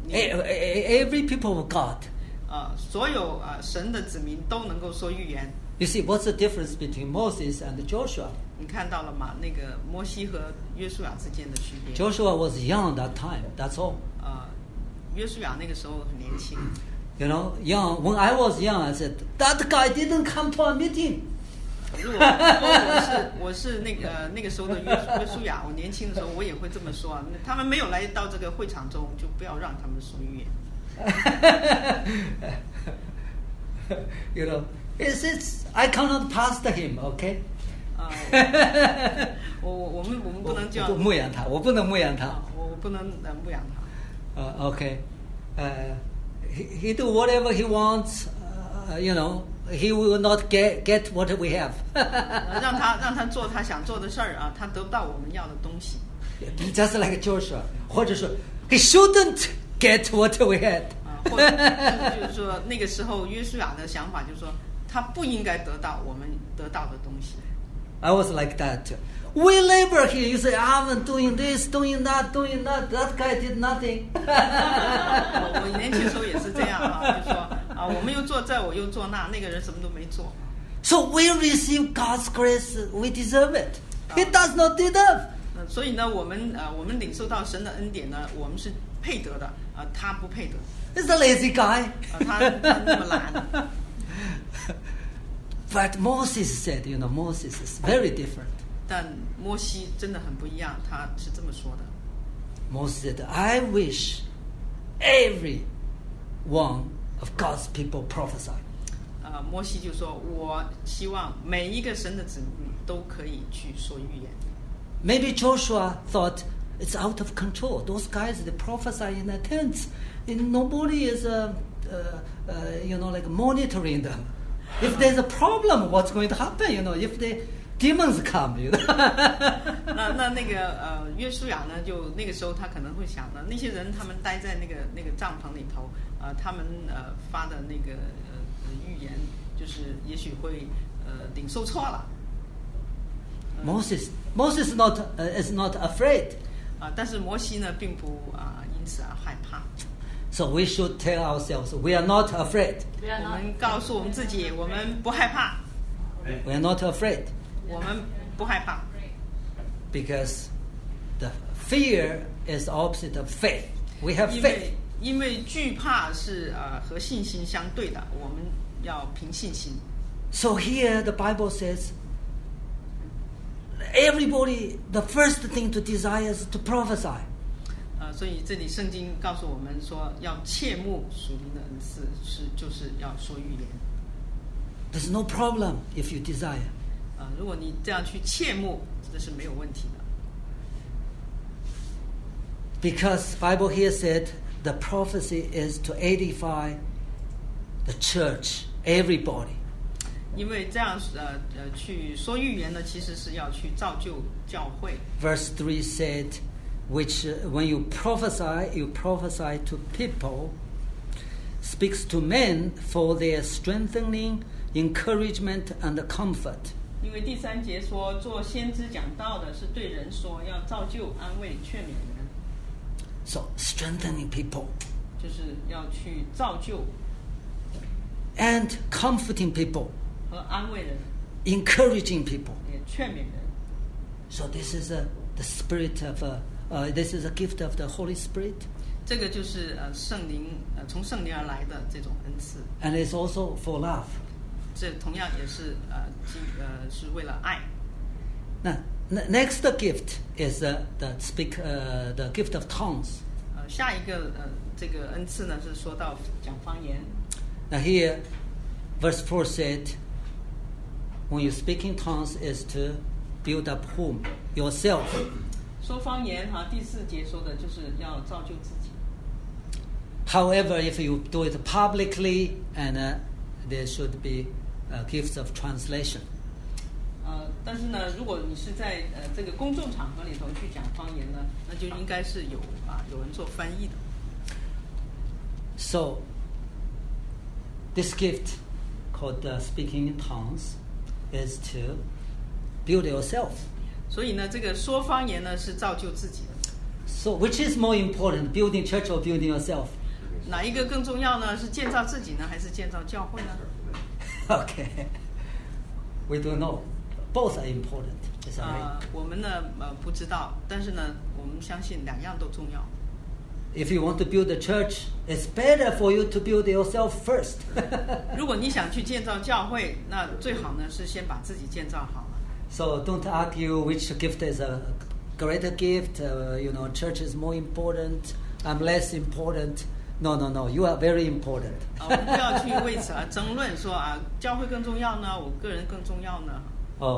Every people of God. 所有神的子民都能够说预言。 You see, what's the difference between Moses and Joshua? 你看到了吗？那个摩西和约书亚之间的区别。 Joshua was young that time, that's all. 约书亚那个时候很年轻。 You know, young. When I was young, I said, that guy didn't come to our meeting. 如果我是那个时候的约书亚，我年轻的时候我也会这么说啊。他们没有来到这个会场中，就不要让他们说预言。 You know, it's I cannot pastor him, okay? 我们不能这样牧养他，我不能牧养他。 我不能牧养他。 Okay. He do whatever he wants. You know, he will not get what we have. 让他做他想做的事儿啊，他得不到我们要的东西。 Just like Joshua， 或者说 he shouldn't get what we had. 或者就是说那个时候约书亚的想法就是说，他不应该得到我们得到的东西。 I was like that too. We labor here. You say, I'm doing this, doing that, doing that. That guy did nothing. 我年轻的时候也是这样啊，就说我们又做这，我又做那，那个人什么都没做。 So we receive God's grace. We deserve it. He does not deserve. 所以呢，我们领受到神的恩典呢，我们是配得的他不配得。 He's a lazy guy. 他那么懒。 But Moses said, you know, Moses is very different. 但摩西真的很不一样，他是这么说的。 Moses said, I wish every one of God's people prophesy. 摩西就说，我希望每一个神的子民都可以去说预言。 Maybe Joshua thought it's out of control. Those guys, they prophesy in their tents. And nobody is, you know, like monitoring them. If there's a problem, what's going to happen? You know, if the demons come, you know. 那个约书亚呢，就那个时候他可能会想呢，那些人他们待在那个帐篷里头，他们发的那个预言，就是也许会领受错了。 Moses is not afraid. 但是摩西呢，并不因此而害怕。 So we should tell ourselves, we are not afraid. 我们告诉我们自己，我们不害怕。 We are not afraid. 我们不害怕。 Because the fear is opposite of faith. We have faith. 因为惧怕是和信心相对的，我们要凭信心。 So here the Bible says, everybody, the first thing to desire is to prophesy. 所以这里圣经告诉我们说，要切慕属灵的恩赐，就是要说预言。 There's no problem if you desire. 如果你这样去切慕，这是没有问题的。 Because Bible here said the prophecy is to edify the church, everybody. 因为这样去说预言呢，其实是要去造就教会。 Verse 3 said, which when you prophesy to people, speaks to men for their strengthening, encouragement, and comfort. 因为第3节说，做先知讲道的是对人说，要造就、安慰、劝勉人。 So strengthening people. 就是要去造就。 And comforting people. 和安慰人。 Encouraging people. 也劝勉人。 So this is the spirit of this is a gift of the Holy Spirit. 这个就是圣灵从圣灵而来的这种恩赐。 And it's also for love. 这同样也是是为了爱。 Now, next gift is the gift of tongues. 下一个这个恩赐呢是说到讲方言。 Now here, verse 4 said, when you speak in tongues is to build up whom? Yourself. 说方言第4节说的就是要造就自己。 However, if you do it publicly, and there should be gifts of translation. 但是呢，如果你是在这个公众场合里头去讲方言呢，那就应该是有人做翻译的。 So, this gift called speaking in tongues is to build yourself. 所以呢，这个说方言呢是造就自己的。 So, which is more important, building church or building yourself? 哪一个更重要呢？是建造自己呢，还是建造教会呢？ Okay. We don't know. Both are important. Is that right? 我们呢不知道，但是呢，我们相信两样都重要。 If you want to build a church, it's better for you to build yourself first. 如果你想去建造教会，那最好呢是先把自己建造好了。 So don't argue which gift is a greater gift. Church is more important. I'm less important. No. You are very important. 我们不要去为此而争论，说教会更重要呢，我个人更重要呢。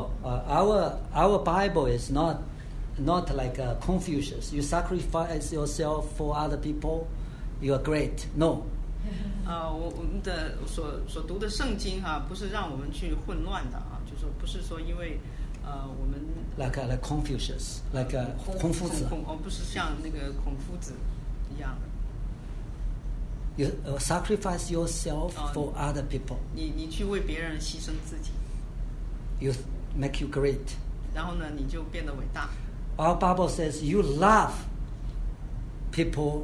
Our Bible is not like Confucius. You sacrifice yourself for other people, you are great. No. 我们的所读的圣经不是让我们去混乱的就是说不是说因为我们 like Confucius, like 孔夫子。 不是像那个孔夫子一样的。 You sacrifice yourself for other people. 你去为别人牺牲自己。 You make you great. 然后呢，你就变得伟大。 Our Bible says you love people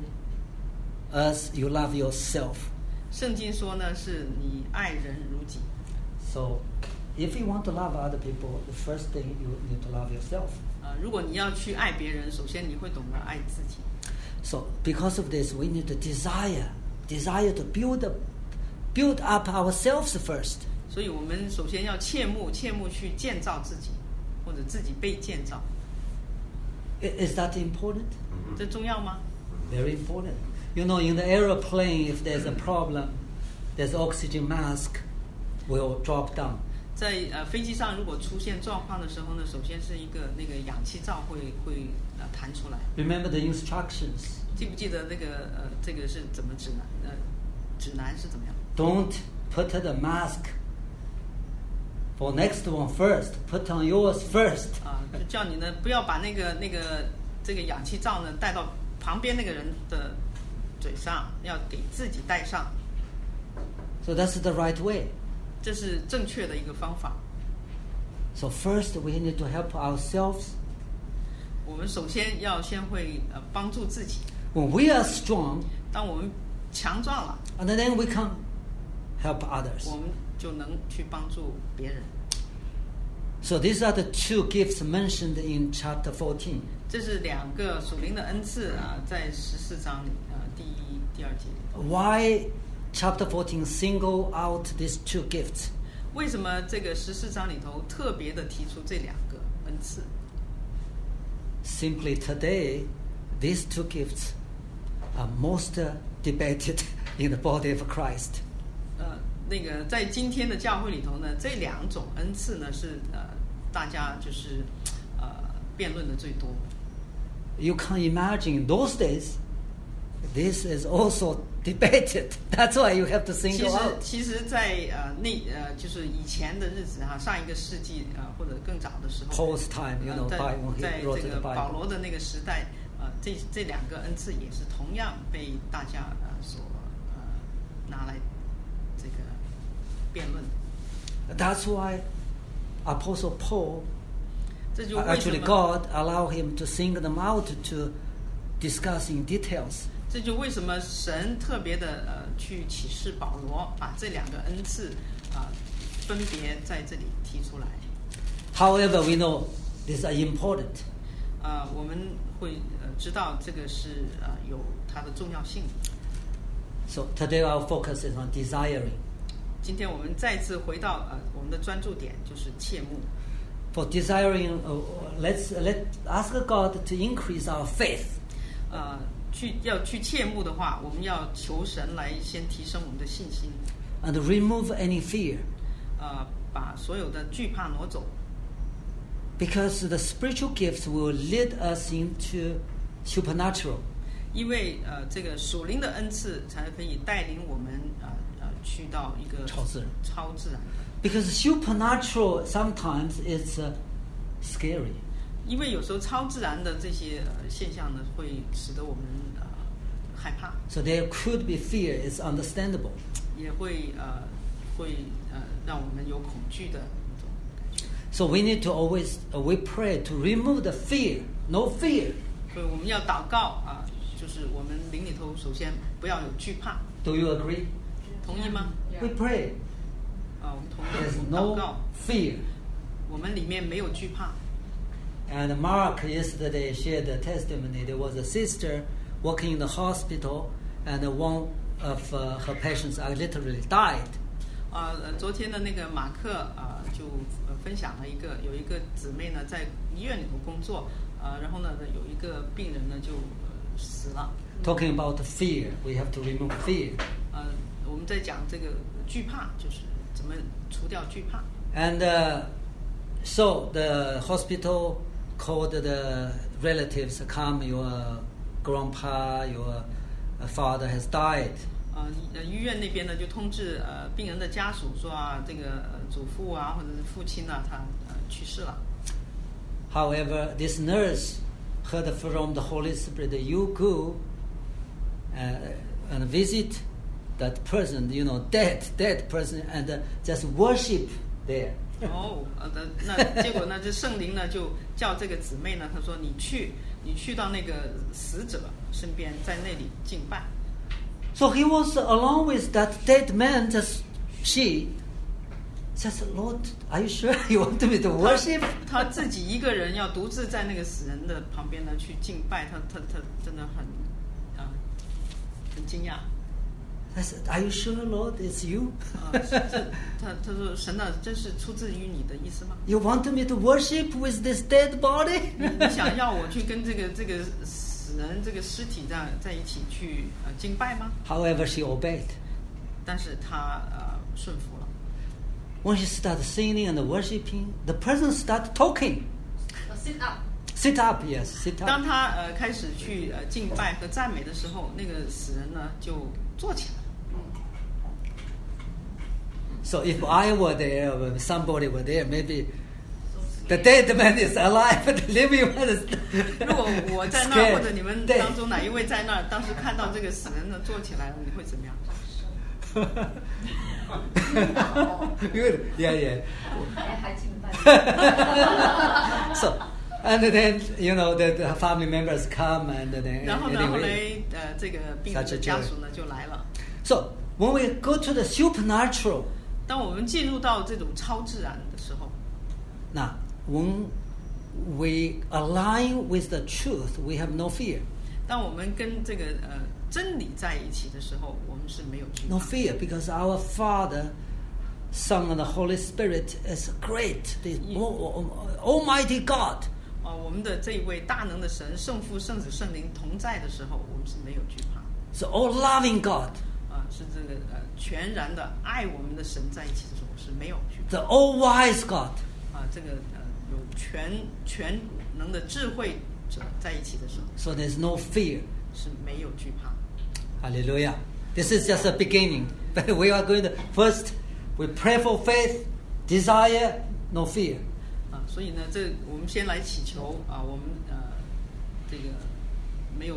as you love yourself. 圣经说呢，是你爱人如己。 So, if you want to love other people, the first thing you need to love yourself. 如果你要去爱别人，首先你会懂得爱自己。 So, because of this, we need to desire to build up ourselves first. 所以我们首先要切慕去建造自己，或者自己被建造。 Is that important? 这重要吗？ Very important. In the aeroplane, if there's a problem, there's oxygen mask will drop down. 在飞机上如果出现状况的时候呢，首先是一个那个氧气罩会弹出来。 Remember the instructions. 记不记得这个是怎么指南是怎么样 Don't put the mask for next one first. Put on yours first. 就叫你呢不要把这个氧气罩呢戴到旁边那个人的嘴上，要给自己戴上。 So that's the right way. 这是正确的一个方法。 So first we need to help ourselves. 我们首先要先会帮助自己。 When we are strong, 当我们强壮了 and then we can help others. 我们就能去帮助别人。 So these are the two gifts mentioned in chapter 14. 这是两个属灵的恩赐在14章里第1、第2节。 Why chapter 14 single out these two gifts? 为什么这个14章里头特别的提出这两个恩赐？ Simply today, these two gifts are most debated in the body of Christ. 那个在今天的教会里头呢，这两种恩赐呢是大家就是辩论的最多。 You can imagine in those days, this is also debated. That's why you have to single out. 其实在就是以前的日子上一个世纪或者更早的时候 Paul's time, when he wrote the Bible. 在这个保罗的那个时代，这两个恩赐也是同样被大家所拿来这个辩论。 That's why Apostle Paul, 这就为什 actually 么 God allowed him to single them out to discuss in details. 这就为什么神特别的去启示保罗，把这两个恩赐分别在这里提出来。 However, we know these are important. 我们会知道这个是有它的重要性。 So today our focus is on desiring. 今天我们再次回到我们的专注点，就是切慕。 For desiring, let's ask God to increase our faith. 要去切慕的话，我们要求神来先提升我们的信心。 And remove any fear. 把所有的惧怕挪走。 Because the spiritual gifts will lead us into supernatural. 因为这个属灵的恩赐才可以带领我们去到一个超自然。 Because supernatural sometimes is scary. 因为有时候超自然的这些现象呢，会使得我们害怕。 So there could be fear. It's understandable. 也会让我们有恐惧的一种感觉。 So we need to always we pray to remove the fear. No fear. 所以我们要祷告就是我们灵里头首先不要有惧怕。 Do you agree? 同意吗？ We pray. 我们同意。 There's 祷告 no fear. 我们里面没有惧怕。 And Mark yesterday shared the testimony. There was a sister working in the hospital, and one of her patients literally died. 昨天的那个马克就分享了有一个姊妹呢在医院里头工作，然后呢有一个病人呢就死了。 Talking about fear, we have to remove fear. 我们在讲这个惧怕，就是怎么除掉惧怕。 And so the hospital called the relatives, come, your grandpa, your father has died. 医院那边呢就通知病人的家属说这个祖父或者是父亲呢他去世了。 However, this nurse heard from the Holy Spirit that you go and visit that person, dead person, and just worship there. 那结果呢，这圣灵呢就叫这个姊妹呢，她说你去到那个死者身边，在那里敬拜。 So he was along with that dead man. She says, "Lord, are you sure you want me to worship?" 他自己一个人要独自在那个死人的旁边呢去敬拜，他真的很惊讶。 I said, "Are you sure, Lord, it's you?" 他说神啊，这是出自于你的意思吗？ You want me to worship with this dead body? 你想要我去跟这个死人这个尸体在一起去敬拜吗？ However, she obeyed. 但是他顺服了。 When she started singing and worshiping, the person started talking. Sit up. Sit up, yes, sit 当 up. 他开始去敬拜和赞美的时候，那个死人呢就坐起来。 So if I were there, or if somebody were there, maybe the dead man is alive, but the living one is 如果我在那儿，或者你们 dead. 当中哪一位在那儿，当时看到这个死人呢坐起来了，你会怎么样？ Good, yeah. 还敬拜。 So, and then the family members come, and then 然后呢，后来 anyway. 这个病人的家属呢就来了。 So when we go to the supernatural, 当我们进入到这种超自然的时候， now when we align with the truth, we have no fear. 当我们跟这个真理在一起的时候，我们是没有惧 No 怕。 fear, because our Father, Son, and the Holy Spirit is great, the Almighty God. 我们的这一位大能的神、圣父、圣子、圣灵同在的时候，我们是没有惧怕。 So all loving God, 是这个全然的爱我们的神在一起的时候是没有惧怕。 the all-wise God. 这个有全能的智慧者在一起的时候， So there's no fear. 是没有惧怕。 Hallelujah. This is just a beginning. But we are going to first, we pray for faith, desire, no fear. 所以呢，我们先来祈求我们这个没有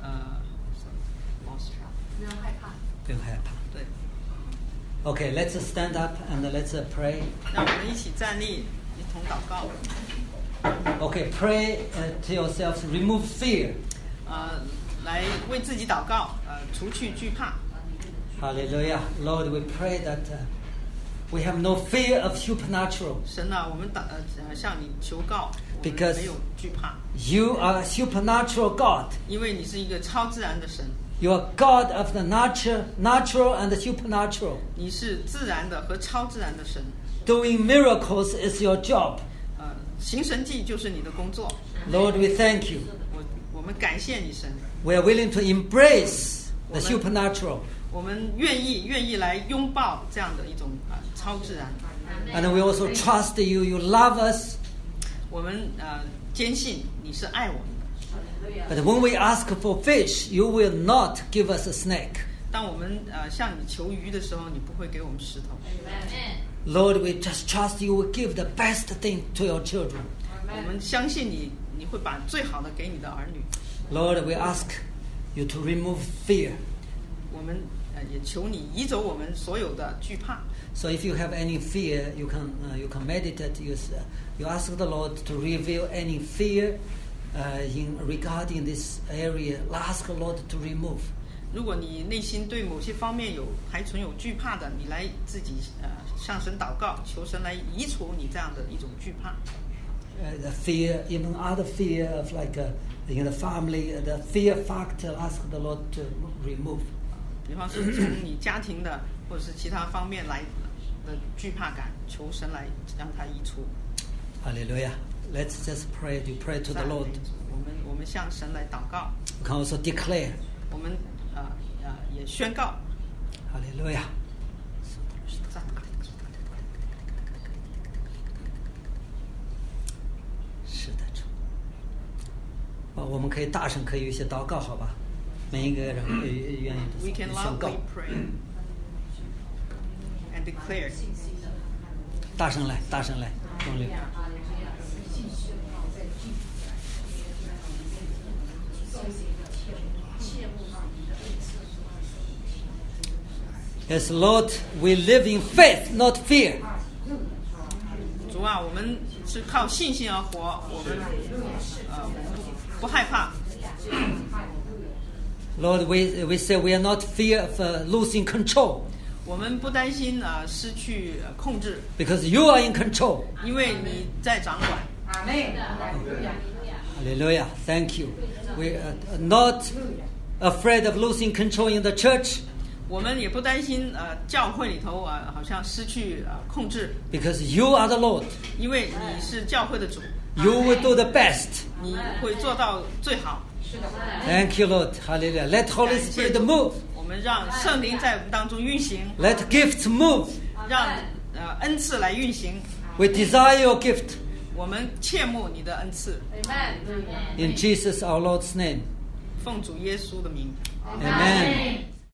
lost track， 没有害怕。 不用害怕。 对。 Okay, let's stand up and let's pray. 让我们一起站立，一同祷告。 Okay, pray to yourselves, remove fear. 来为自己祷告，除去惧怕。 Hallelujah. Lord, we pray that we have no fear of supernatural. 神啊，我们向你求告，我们 Because 没有惧怕， You are a supernatural God. 因为你是一个超自然的神， You are God of the natural and the supernatural. 你是自然的和超自然的神。 Doing miracles is your job. 行神迹就是你的工作。 Lord, we thank you. 我们感谢你，神。 We are willing to embrace the supernatural. 我们愿意来拥抱这样的一种超自然。 And we also trust you. You love us. 我们坚信你是爱我们的。 But when we ask for fish, you will not give us a snake. 当我们向你求鱼的时候，你不会给我们石头。 Lord, we just trust you will give the best thing to your children. 我们相信你会把最好的给你的儿女。 Lord, we ask you to remove fear. 我们也求你移走我们所有的惧怕。 So if you have any fear, you can meditate. You ask the Lord to reveal any fear regarding this area. Ask the Lord to remove. 如果你内心对某些方面还存有惧怕的，你来自己向神祷告，求神来移除你这样的一种惧怕。 The fear, even other fear of like the family, the fear factor, ask the Lord to remove. 比方说从你家庭的或者是其他方面来的惧怕感，求神来让它移除。 Hallelujah. Let's just pray. You pray to the Lord. 我们向神来祷告。 We can also declare. 我们也宣告。 Hallelujah. 是的，主。我们可以大声，可以有一些祷告，好吧？每一个人愿意的 We can 宣告。 loudly pray and declare. 大声来，大声来，用力。Yes, Lord, we live in faith, not fear. 主啊，我们是靠信心而活，我们不害怕。 Lord, we say we are not fear of losing control. 我们不担心失去控制， Because you are in control. 因为你在掌管。 Hallelujah. Thank you. We are not afraid of losing control in the church. 我们也不担心教会里头好像失去控制， Because you are the Lord. 因为你是教会的主， You will do the best. 你会做到最好。 Thank you, Lord. Hallelujah. Let Holy Spirit move. 我们让圣灵在我们当中运行， Let gifts move. 让恩赐来运行。 We desire your gift. 我们切慕你的恩赐， In Jesus our Lord's name. 奉主耶稣的名。 Amen.